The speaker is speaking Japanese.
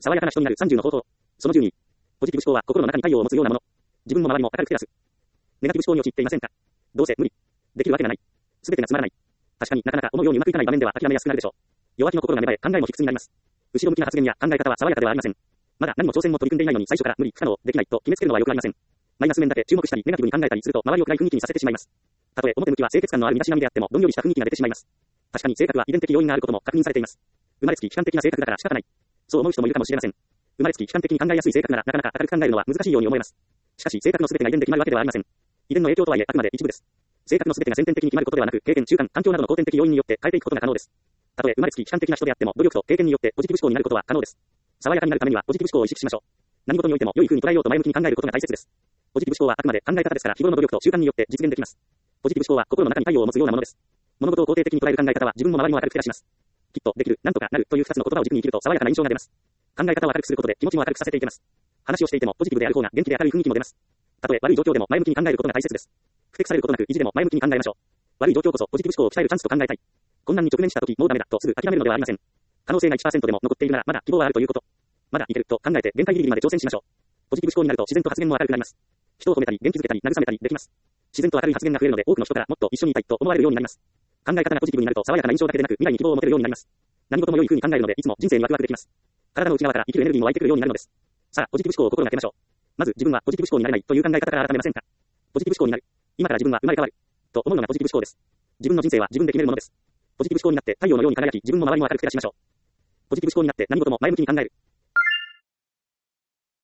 爽やかな人になる30の方法。その12。ポジティブ思考は心の中に太陽を持つようなもの。自分も周りも明るく照らす。ネガティブ思考に陥っていませんか？どうせ無理。できるわけがない。すべてがつまらない。確かになかなか思うようにうまくいかない場面では諦めやすくなるでしょう。弱気の心が芽生え、考えも卑屈になります。後ろ向きな発言や考え方は爽やかではありません。まだ何も挑戦も取り組んでいないのに最初から無理、不可能、できないと決めつけるのは良くありません。マイナス面だけ注目したりネガティブに考えたりすると周りを暗い雰囲気にさせてしまいます。たとえ表向きは清潔感のある身だしなみであってもどんよりした雰囲気が出てしまいます。確かに性格は遺伝的要因があることも確認されています。生まれつき悲観的な性格だから仕方ない。そう思う人もいるかもしれません。生まれつき悲観的に考えやすい性格ならなかなか明るく考えるのは難しいように思えます。しかし性格の全てが遺伝で決まるわけではありません。遺伝の影響とはいえあくまで一部です。性格の全てが先天的に決まることではなく、経験、習慣、環境などの後天的要因によって変えていくことが可能です。たとえ生まれつき悲観的な人であっても努力と経験によってポジティブ思考になることは可能です。爽やかになるためにはポジティブ思考を意識しましょう。何事においても良い風に捉えようと前向きに考えることが大切です。ポジティブ思考はあくまで考え方ですから日頃の努力と習慣によって実現できます。ポジティブ思考は心の中に太陽を持つようなものです。物事を肯定的に捉える考え方は自分も周りも明るく照らします。きっとできる、なんとかなるという二つの言葉を軸に生きると爽やかな印象が出ます。考え方を明るくすることで気持ちも明るくさせていけます。話をしていてもポジティブである方が元気で明るい雰囲気も出ます。たとえ悪い状況でも前向きに考えることが大切です。不適されることなく意地でも前向きに考えましょう。悪い状況こそポジティブ思考を鍛えるチャンスと考えたい。困難に直面した時もうダメだとすぐ諦めるのではありません。可能性が 1% でも残っているならまだ希望はあるということ。まだいけると考えて限界ギリギリまで挑戦しましょう。ポジティブ思考になると自然と発言も明るくなります。人を褒めたり元気づけたり慰めたりできます。自然と明るい発言が増えるので多くの人からもっと一緒にいたいと思われるようになります。考え方がポジティブになると爽やかな印象だけでなく未来に希望を持てるようになります。何事も良い風に考えるのでいつも人生にワクワクできます。体の内側から生きるエネルギーも湧いてくるようになるのです。さあ、ポジティブ思考を心がけましょう。まず自分はポジティブ思考になれないという考え方から改めませんか？ポジティブ思考になる。今から自分は生まれ変わる。と思うのがポジティブ思考です。自分の人生は自分で決めるものです。ポジティブ思考になって太陽のように輝き自分も周りも明るく照らしましょう。ポジティブ思考になって何事も前向きに考える。